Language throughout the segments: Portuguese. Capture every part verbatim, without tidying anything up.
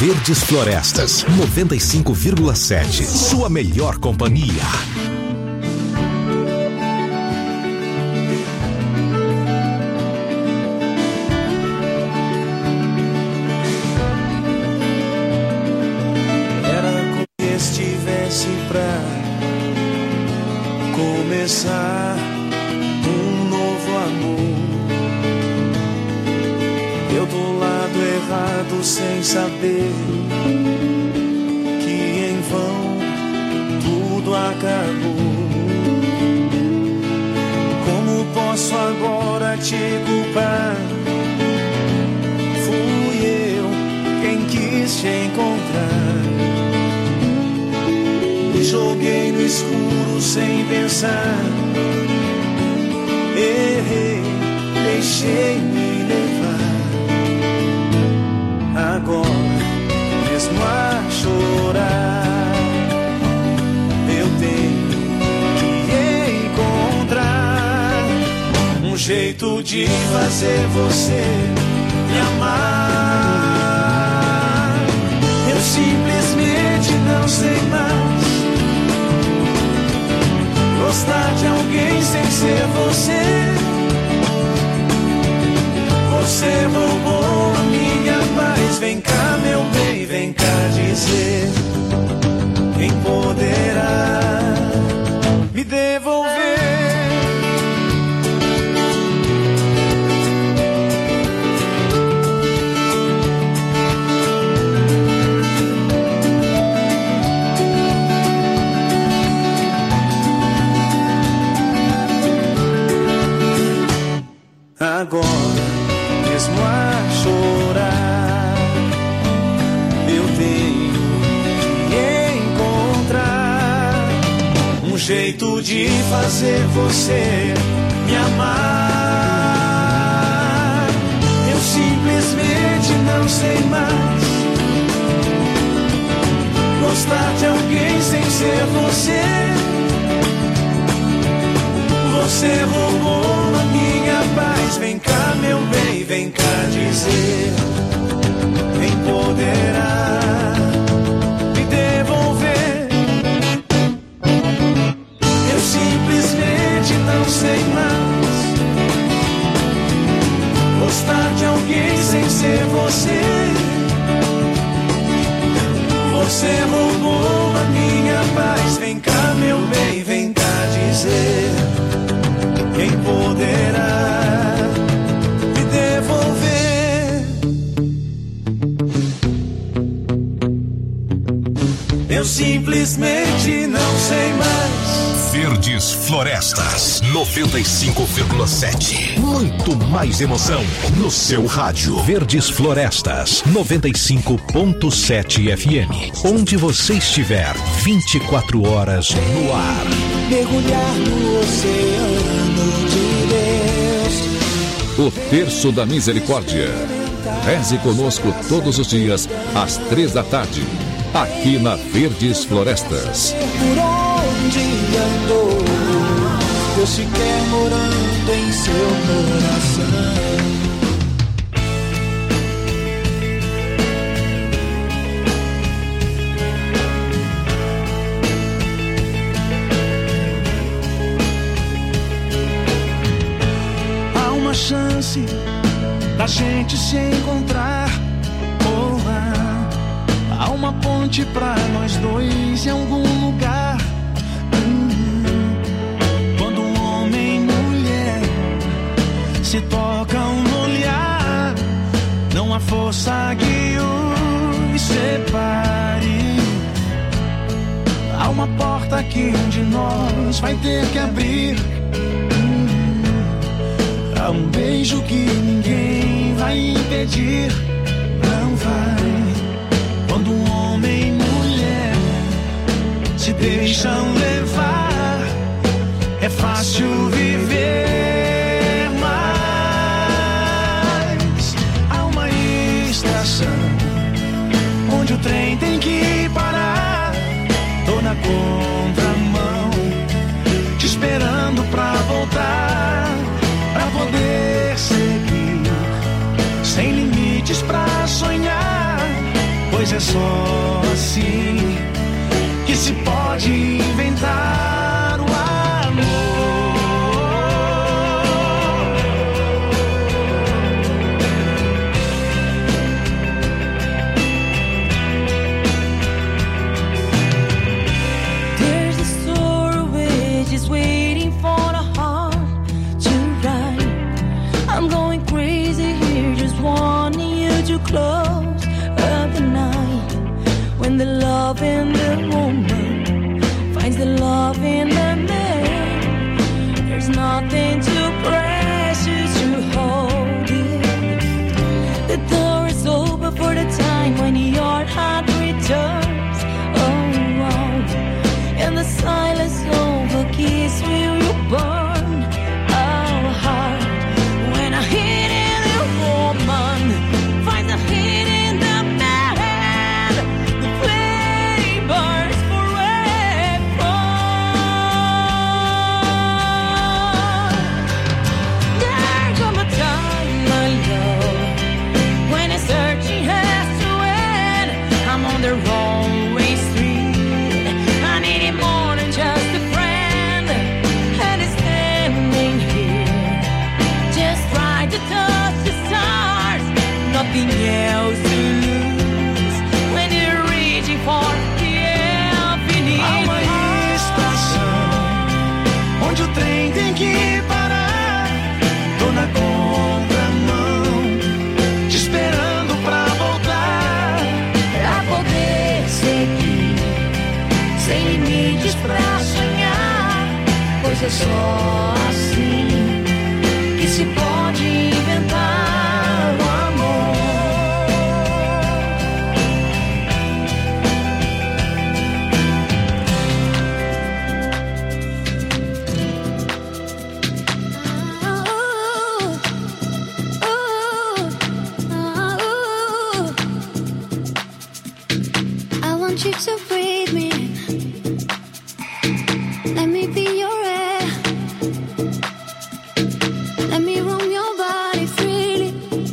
Verdes Florestas, noventa e cinco vírgula sete. Sua melhor companhia. Era como se estivesse pra começar um novo amor. Eu do lado errado sem saber que em vão tudo acabou. Como posso agora te culpar? Fui eu quem quis te encontrar. Me joguei no escuro sem pensar. Errei, deixei-me levar. Agora, mesmo a chorar, eu tenho que encontrar um jeito de fazer você me amar. Eu simplesmente não sei mais gostar de alguém sem ser você. Você roubou a minha paz. Vem cá, meu bem, vem cá dizer quem poderá me devolver. Agora, mesmo a chorar, eu tenho que encontrar um jeito de fazer você me amar. Eu simplesmente não sei mais gostar de alguém sem ser você. Você roubou a minha paz. Vem cá, meu bem, vem cá dizer quem poderá me devolver. Eu simplesmente não sei mais gostar de alguém sem ser você. Você roubou a minha paz. Vem cá, meu bem, vem cá dizer quem poderá me devolver. Eu simplesmente não sei mais. Verdes Florestas, noventa e cinco vírgula sete. Muito mais emoção no seu rádio. Verdes Florestas, noventa e cinco ponto sete F M. Onde você estiver, vinte e quatro horas no ar. Mergulhar no oceano de Deus. O Terço da Misericórdia. Reze conosco todos os dias, às três da tarde, aqui na Verdes Florestas. Por onde andou, Deus se quer morando em seu coração. Chance da gente se encontrar. Oh, ah, há uma ponte pra nós dois em algum lugar. Hum, quando um homem e mulher se tocam no olhar, não há força que os separe. Há uma porta que um de nós vai ter que abrir. Há um beijo que ninguém vai impedir. Não vai. Quando um homem e mulher se deixam levar, é fácil viver. Mas há uma estação onde o trem tem que parar. Tô na contramão, te esperando pra voltar, pra poder seguir, sem limites pra sonhar, pois pois é só assim que se pode inventar o amor. There's a story which is waiting for a heart to write. I'm going crazy here, just wanting you to close up the night. When the love in the woman finds the love in the man, there's nothing too precious to hold it. The door is open for the time when your heart returns. Oh, wow. And the silence of a kiss will burn our heart. When a hit in a woman finds a hit in the man, the flame burns forever. There comes a time, my love, when a searching has to end. I'm on the wrong way street. I need it more than just a friend, and it's standing here, just right to touch the stars. Nothing else to lose when you're reaching for the infinite. Há uma estação onde o trem tem que parar. Tô na contramão, te esperando pra voltar. Pra poder seguir, sem limites pra sonhar. Pois é só assim que se pode inventar o amor. I want you to breathe me. Let me be your air. Let me roam your body freely.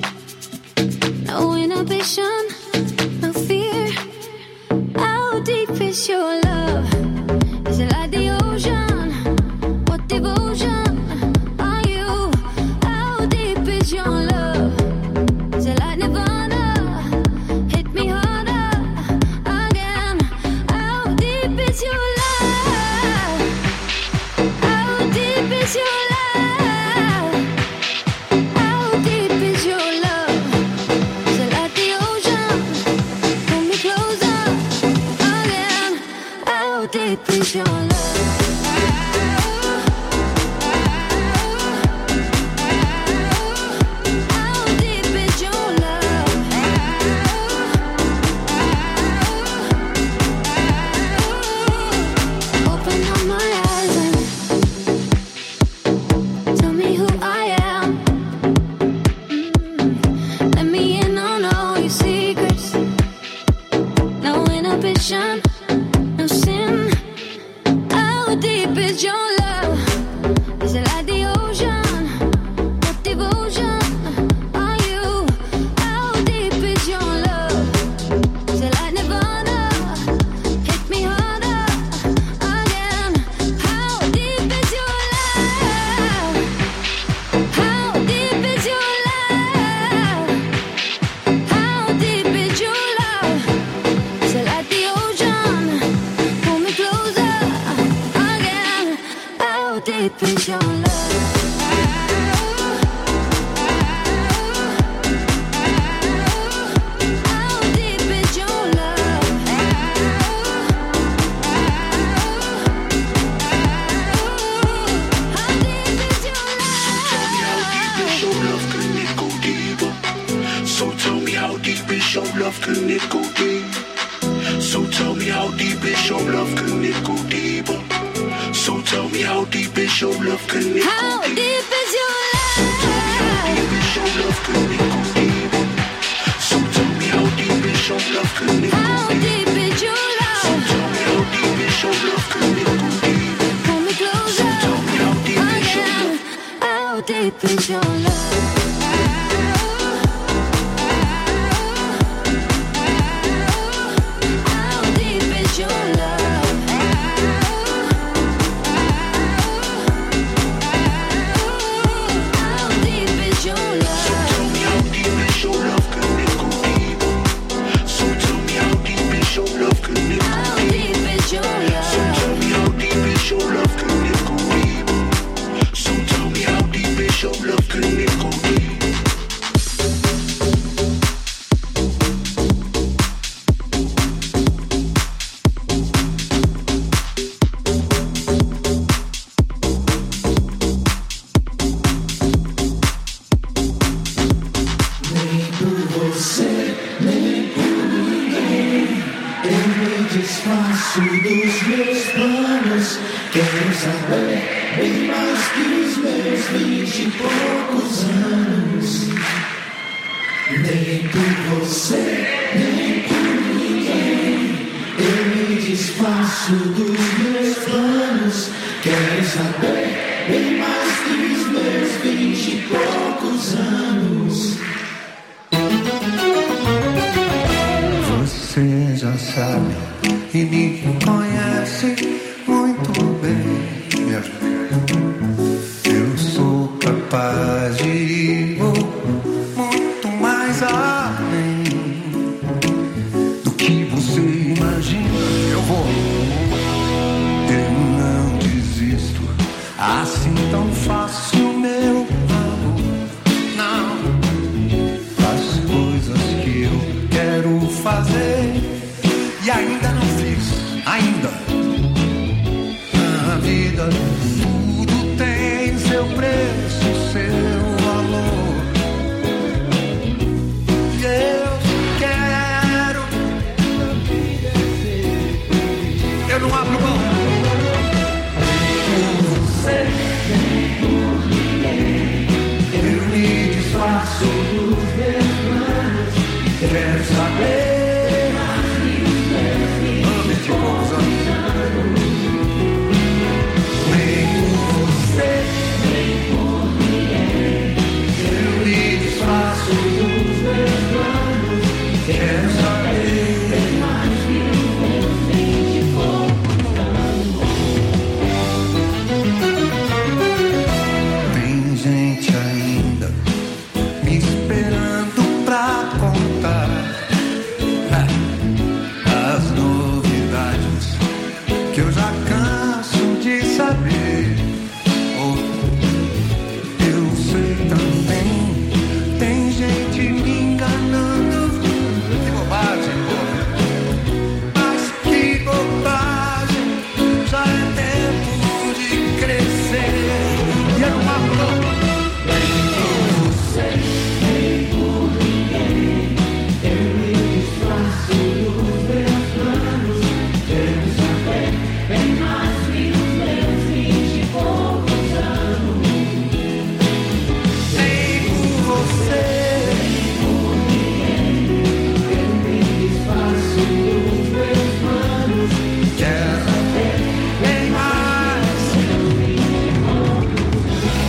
No inhibition, no fear. How deep is your love? Is it like the ocean? What devotion are you? How deep is your love? Is it like Nirvana? Hit me harder again. How deep is your love? How deep is your love? How deep is your love? Is it like the ocean? Pull me closer again. How deep is your love? How deep is your love? Open up my eyes and tell me who I am. Mm. Let me in on all your secrets. No inhibition, no sin. How deep is your love? Is it like the ocean? What devotion are you? How deep is your love? Is it like Nirvana? Hit me harder again. How deep is your love? How deep is your love? How deep is your love? Is it like the ocean? Pull me closer again. How deep is your love? How deep is your love? How deep is your love? Can it go deeper? So tell me how deep is your love? Can it go deep? So tell me how deep is your love? Can it go deeper? So tell me how deep is your love? Can it How go deep? deep is your How love? deep is your love? Can it go deeper? So tell me how deep is your love? Can it go How deep? deep is your So love? tell me how deep is your love? Can it go deep? Pull me closer Tell me how deep is your again. love? How deep is your love? desfaço dos meus planos. Quero saber bem mais que os meus vinte e poucos anos. Nem por você, nem por ninguém. Eu me desfaço dos meus planos. Quero saber bem mais que os meus vinte e poucos anos. Você já sabe e me conhece muito bem. Me ajuda. Eu sou capaz de ir muito mais além do que você imagina. Eu vou. Eu não desisto assim tão fácil, meu amor. Não. As coisas que eu quero fazer e ainda não fiz, ainda. Na vida tudo tem seu preço, seu valor. E eu quero, eu não abro mão. Por você, por ninguém, eu me desfaço dos meus planos. Quero saber de poucos anos. Nem por você, nem por ninguém, eu me desfaço dos meus planos. Quero saber bem mais que os meus vinte e poucos anos. Tem gente ainda me esperando pra contar as novidades que eu já canso de saber. Oh, eu sei também, tem gente me enganando. Que bobagem, pô. Mas que bobagem, já é tempo de crescer. E eu não abro mão. Nem por você, nem por ninguém, eu me desfaço dos meus planos. Quero saber bem mais que os meus vinte e poucos anos. Nem por você, nem por ninguém, eu me desfaço dos meus planos. Quero saber bem mais que os vinte e poucos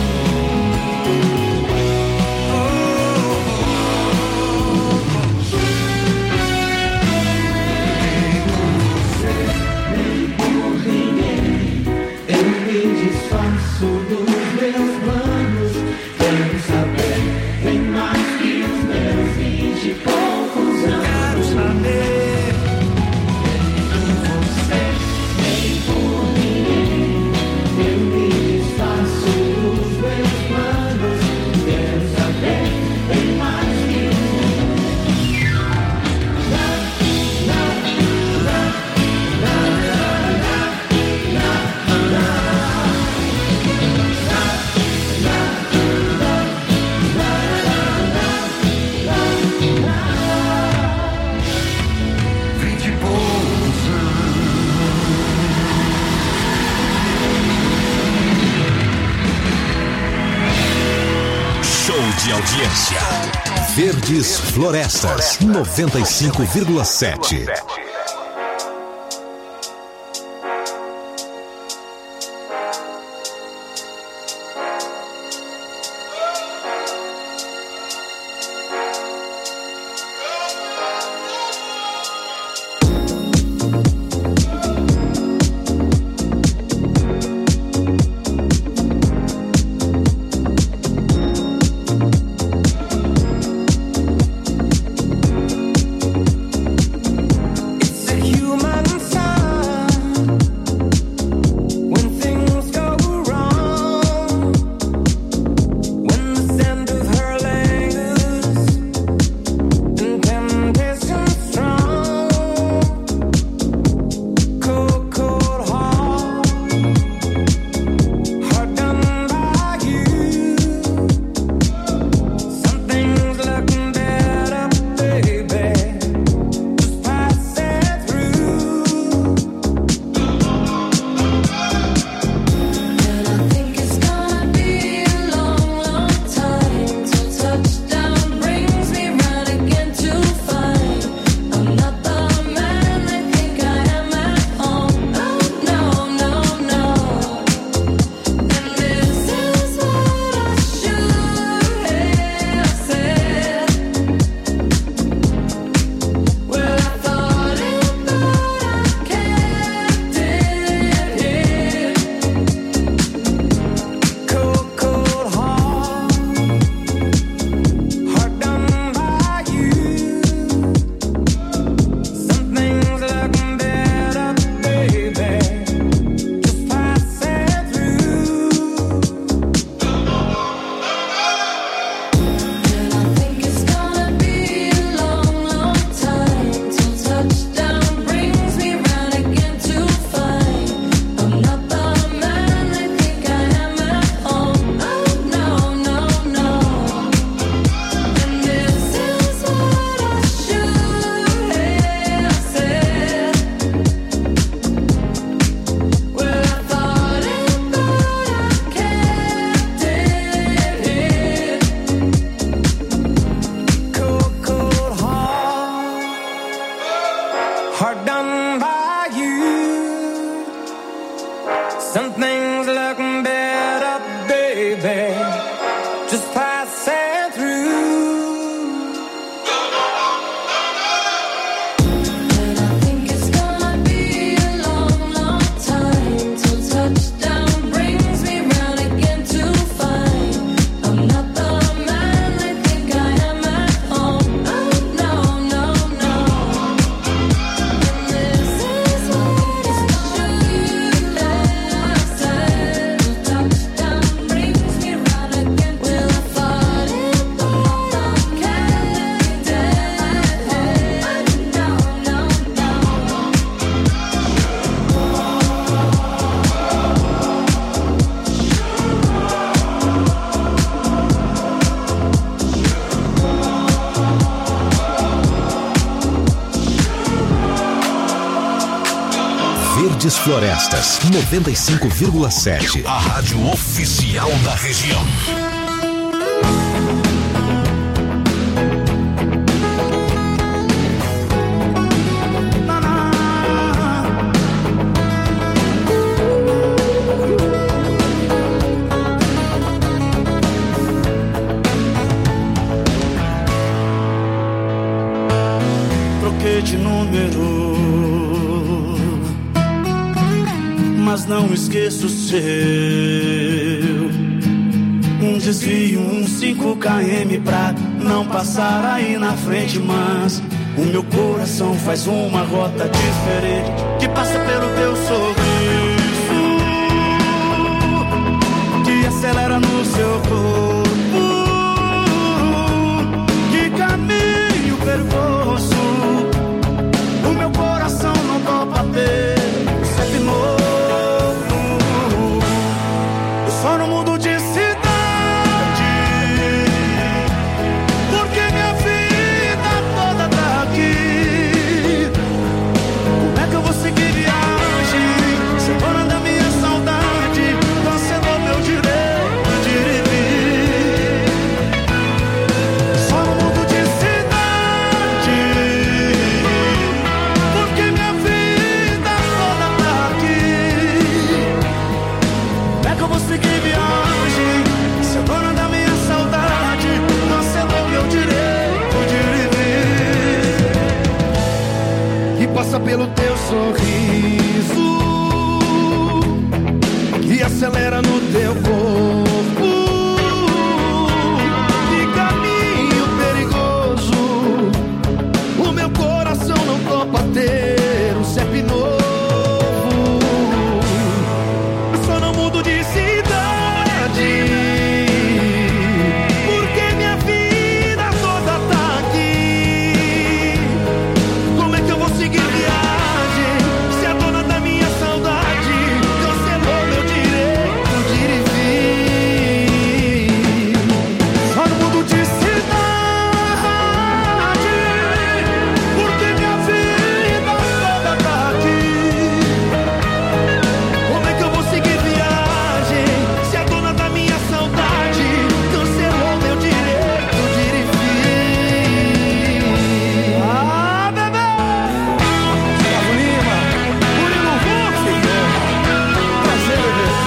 Nem por você, nem por ninguém, eu me desfaço dos meus planos. Quero saber bem mais que os meus vinte e poucos anos. Quero saber nem por você, nem por ninguém, eu me desfaço dos meus planos. Quero saber bem mais que os vinte e poucos Show de audiência. Verdes Florestas, noventa e cinco vírgula sete. hard done by you. Some things look better, baby, just passing through. Verdes Florestas, noventa e cinco vírgula sete. A rádio oficial da região. Troquei de número, mas não esqueço o seu. Um desvio, um cinco quilômetros pra não passar aí na frente, mas o meu coração faz uma rota diferente que passa pelo teu sorriso, que acelera no seu corpo, que caminho perigoso. O meu coração não topa ter sempre novo. Só não mudo de cidade, porque minha vida toda tá aqui. Como é que eu vou seguir viagem, semana da minha saudade, cancelou meu direito de ir e vir. Só não mudo de cidade, porque minha vida toda tá aqui. Como é que eu vou seguir viagem, se a dona da minha saudade cancelou meu direito de ir e vir? E passa pelo teu sorriso, que acelera no teu corpo, que caminho perigoso. O meu coração não topa ter um C E P novo. Eu só não mudo de cidade, porque minha vida toda tá aqui. Como é que eu vou seguir viagem, se a dona da minha saudade cancelou meu direito de ir e vir? Só não mudo de cidade, porque minha vida toda tá aqui. Como é que eu vou seguir viagem, se a dona da minha saudade cancelou meu direito de ir e vir? Ah, bebê! Gustavo Lima, Murilo Huck, prazer, bebê.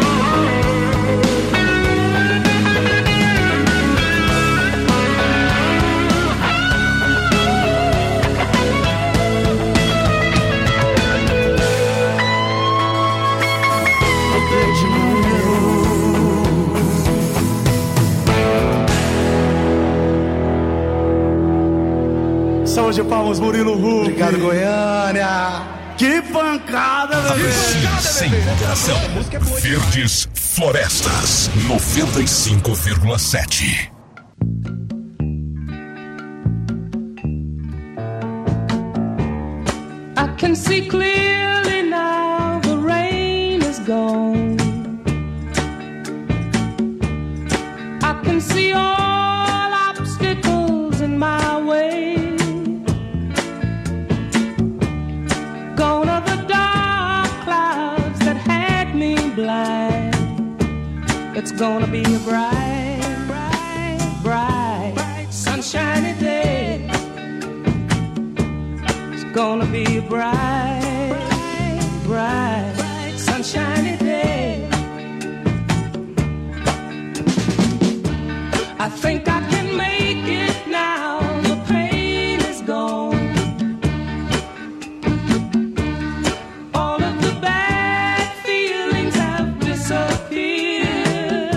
Troquei de número. Salve de palmas, Murilo Huck. Obrigado, Goiânia. Que pancada, bebê. Sem moderação. Verdes Florestas, noventa e cinco vírgula sete. I can see clearly now, the rain is gone. I can see all obstacles in my way. Gone are the dark clouds that had me blind. It's gonna be a bright, bright, bright, sunshiny day. It's gonna be a bright, bright, sunshiny day. I think I can make it now. The pain is gone. All of the bad feelings have disappeared.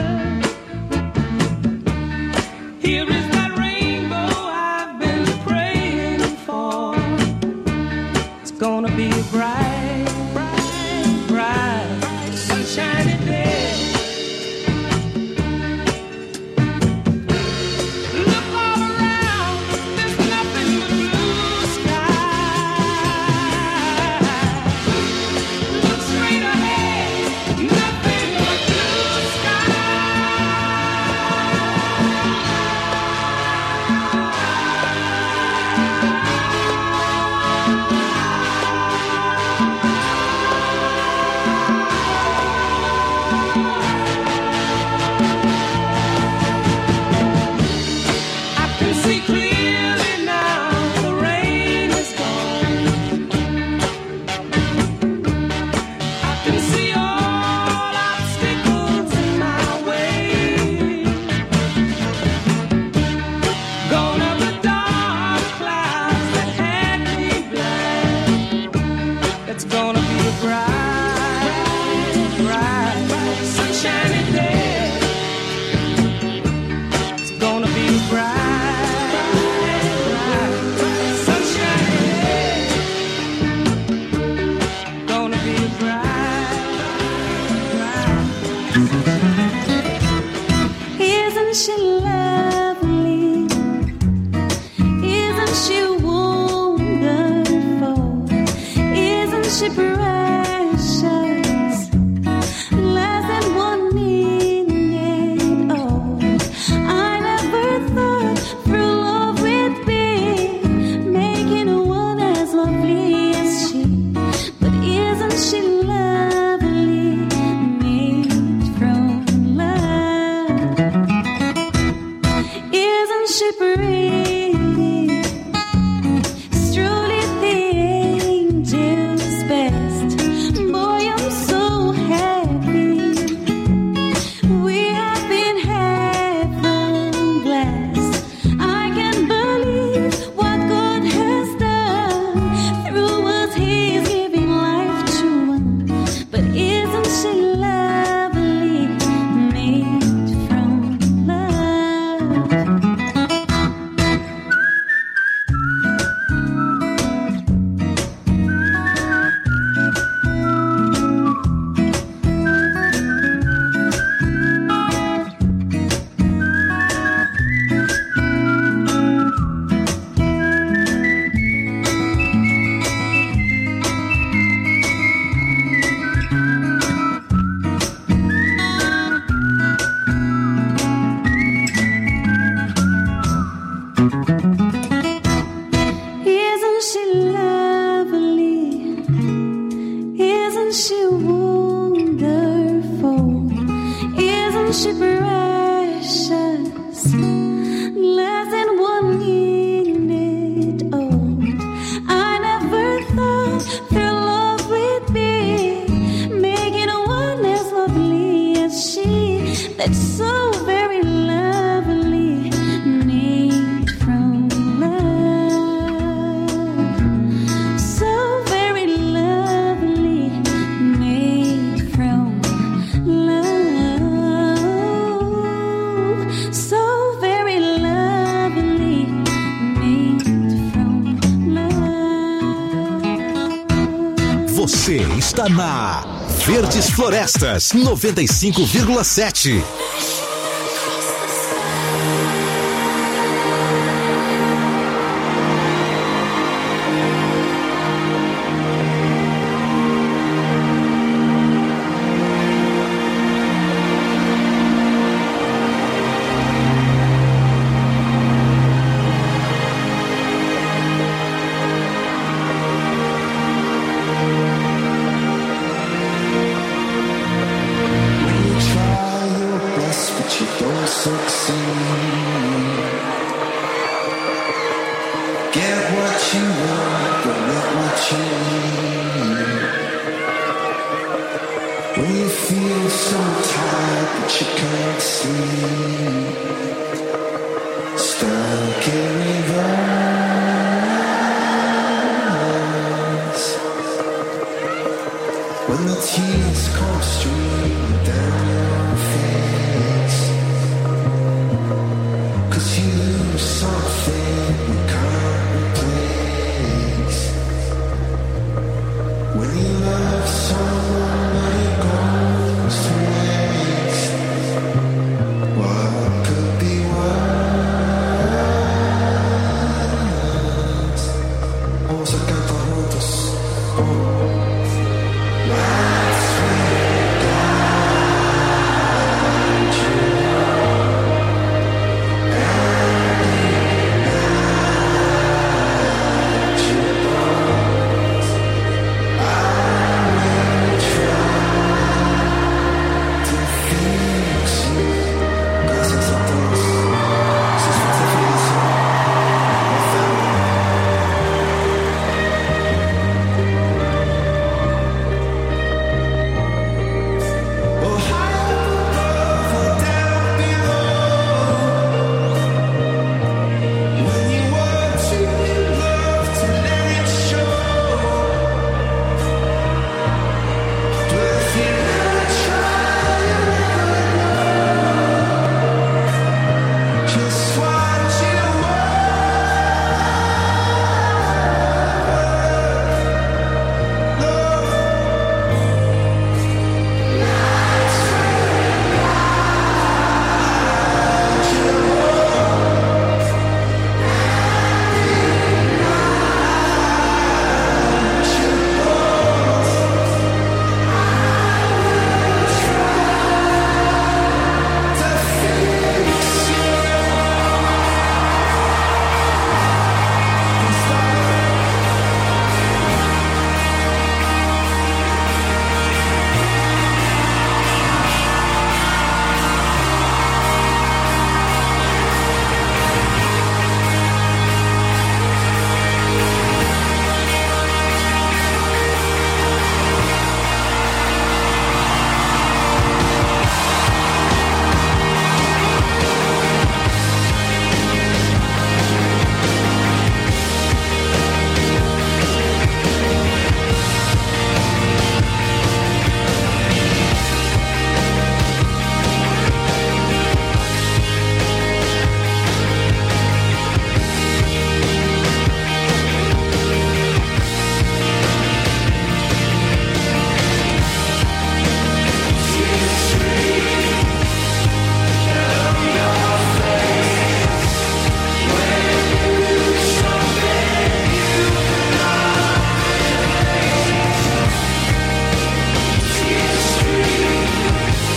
Here is that rainbow I've been praying for. It's gonna be a bright, bright, bright, sunshiny day. Isn't she lovely? Isn't she wonderful? Isn't she precious? Less than one minute old. I never thought through love would be making one as lovely as she. But isn't she lovely? Made from love. Isn't she pretty? It's truly the angel's best. Boy, I'm so happy. We have been heaven blessed. I can't believe what God has done. Through us, He's giving life to one. But isn't she lovely? Made from love. Isn't she lovely? Isn't she wonderful? Isn't she precious? Less than one minute old. I never thought their love would be making one as lovely as she. That's so very lovely. Made from love. So very lovely. Made from love. So very lovely. Made from love. Você está na Verdes Florestas noventa e cinco vírgula sete. We try your best, but When you feel so tired that you can't sleep, stuck in reverse. When the tears come streaming down your face, 'cause you lose something you can't replace. When you love someone but it goes to waste, what could be worse? Vamos a cantar juntos. Oh.